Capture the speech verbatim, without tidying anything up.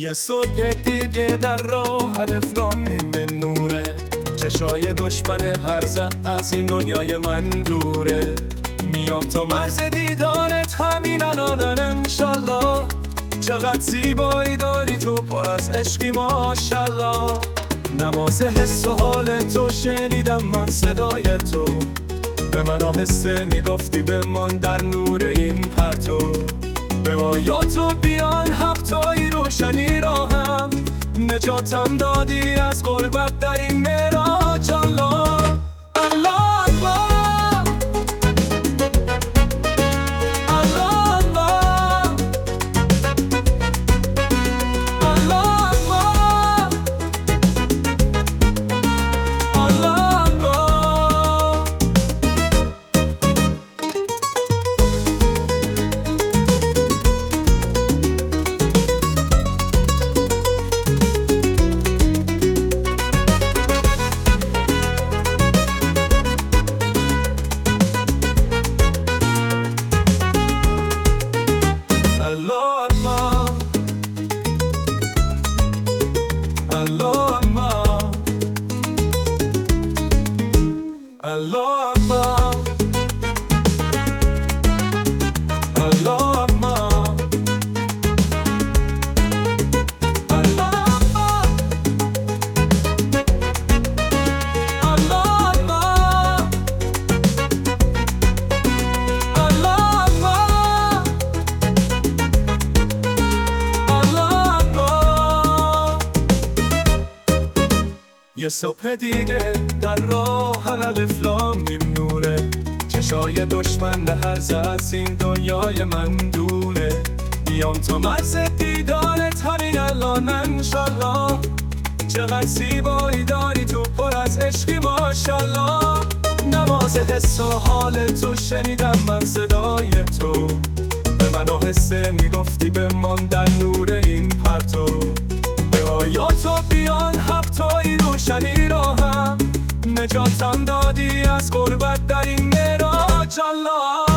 یه صبح دیگه در راه الفلام به نوره، چشای دشمن هر زن از این دنیای من دوره. میام تا مرز دیدارت همین الان انشالله، چقدر زیبایی داری تو پر از عشقی ماشالله. نماز حس و حال تو شنیدم من صدای تو، به من آهسته میگفتی بمان در نور این پرتو. به ما یا تو بیان هفتایی روشنی راهم، نجاتم دادی از غربت در این معراج. الله الله الله الله الله الله الله الله. Allah Allah, Allah یه صبح دیگه در راه الفلام نوره، چشای دشمن به هر از این دنیای من دوره. بیام تا مرز دیدارت همین الان انشالله، چقدر زیبایی داری تو پر از عشقی ماشالله. نماز حس و حال تو شنیدم من صدای تو، به من آهسته میگفتی بمان در نور این پرتو. به آیات بیان هفتایی روشنی راهم، نجاتم دادی از غربت در این معراج. الله